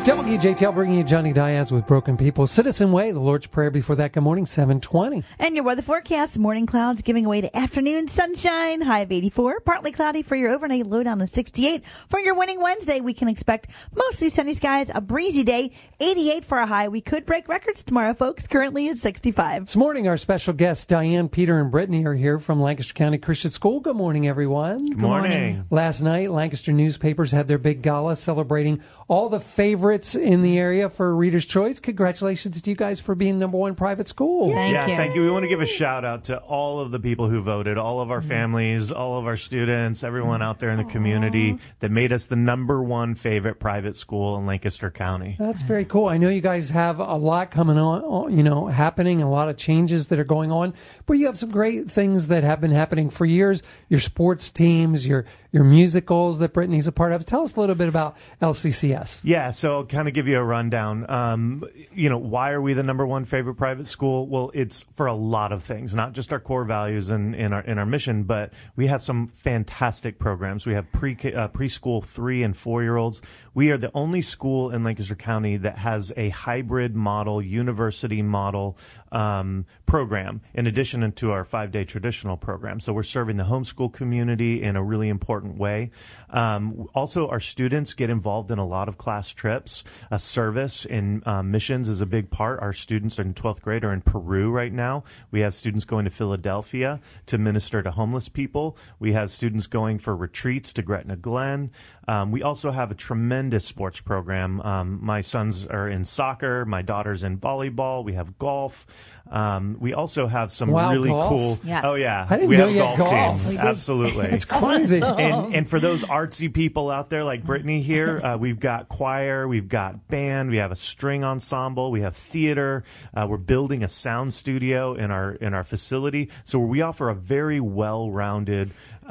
WJTL bringing you Johnny Diaz with Broken People. Citizen Way, the Lord's Prayer before that. Good morning, 7:20. And your weather forecast, morning clouds giving way to afternoon sunshine, high of 84. Partly cloudy for your overnight, low down to 68. For your winning Wednesday, we can expect mostly sunny skies, a breezy day, 88 for a high. We could break records tomorrow, folks, currently at 65. This morning, our special guests, Diane, Peter, and Brittany, are here from Lancaster County Christian School. Good morning, everyone. Good morning. Last night, Lancaster newspapers had their big gala celebrating all the favorites in the area for Reader's Choice. Congratulations to you guys for being #1 private school. Thank you. We want to give a shout out to all of the people who voted, all of our families, all of our students, everyone out there in the community that made us the #1 favorite private school in Lancaster County. That's very cool. I know you guys have a lot coming on, happening, a lot of changes that are going on, but you have some great things that have been happening for years. Your sports teams, your musicals that Brittany's a part of. Tell us a little bit about LCCS. Yeah, so I'll kind of give you a rundown. Why are we the #1 favorite private school? Well, it's for a lot of things, not just our core values and in our mission, but we have some fantastic programs. We have preschool 3 and 4-year-olds. We are the only school in Lancaster County that has a hybrid model, university model program, in addition to our 5-day traditional program. So we're serving the homeschool community in a really important way. Also, our students get involved in a lot of class trips. Service in missions is a big part. Our students in 12th grade are in Peru right now. We have students going to Philadelphia to minister to homeless people. We have students going for retreats to Gretna Glen. We also have a tremendous sports program. My sons are in soccer. My daughter's in volleyball. We have golf. We also have some really golf? Cool. Yes. Oh yeah, I didn't we know have you a had golf golf. team. Absolutely, It's crazy. And for those artsy people out there like Brittany here, we've got choir, we've got band, we have a string ensemble, we have theater. We're building a sound studio in our facility, so we offer a very well-rounded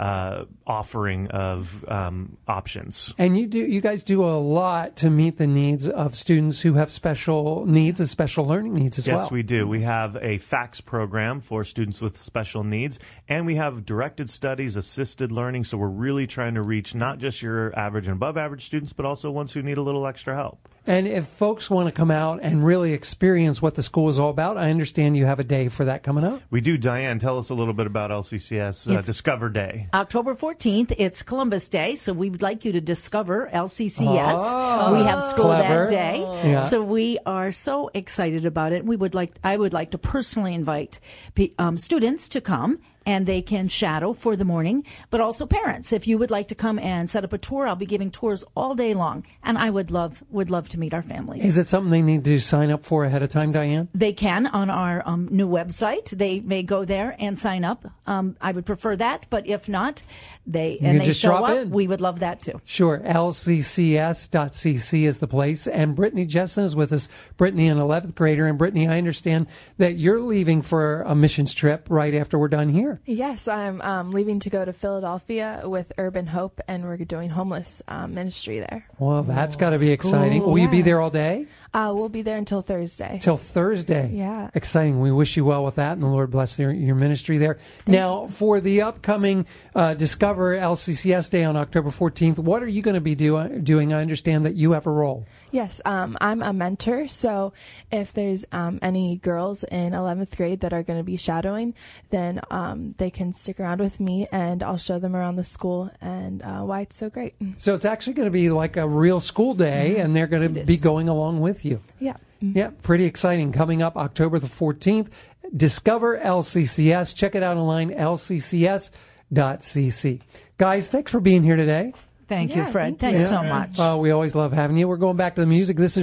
offering of options. And you guys do a lot to meet the needs of students who have special needs and special learning needs as well. Yes, we do. We have a FACS program for students with special needs, and we have directed studies, assisted learning, so we're really trying to reach not just your average and above average students, but also ones who need a little extra help. And if folks want to come out and really experience what the school is all about, I understand you have a day for that coming up. We do. Diane, tell us a little bit about LCCS Discover Day. October 14th, it's Columbus Day, so we would like you to discover LCCS. Oh, we have school clever. that day, Yeah. so we are so excited about it. I would like to personally invite students to come, and they can shadow for the morning, but also parents. If you would like to come and set up a tour, I'll be giving tours all day long, and I would love to meet our families. Is it something they need to sign up for ahead of time, Diane? They can on our new website. They may go there and sign up. I would prefer that, but if not, they just show drop up. in. We would love that too. Sure. LCCS.cc is the place. And Brittany Jessen is with us. Brittany, an 11th grader. And Brittany, I understand that you're leaving for a missions trip right after we're done here. Yes, I'm leaving to go to Philadelphia with Urban Hope, and we're doing homeless ministry there. Well, that's got to be exciting. Cool. Will you be Yeah. there all day? We'll be there until Thursday. Till Thursday. Yeah. Exciting. We wish you well with that, and the Lord bless your ministry there. Now, for the upcoming Discover LCCS Day on October 14th, what are you going to be doing? I understand that you have a role. Yes, I'm a mentor, so if there's any girls in 11th grade that are going to be shadowing, then they can stick around with me, and I'll show them around the school and why it's so great. So it's actually going to be like a real school day, and they're going to be going along with you. Yeah. Yeah, pretty exciting. Coming up October the 14th, Discover LCCS. Check it out online, lccs.cc. Guys, thanks for being here today. Thank you, Fred. Thank you. Thanks so much. We always love having you. We're going back to the music. This is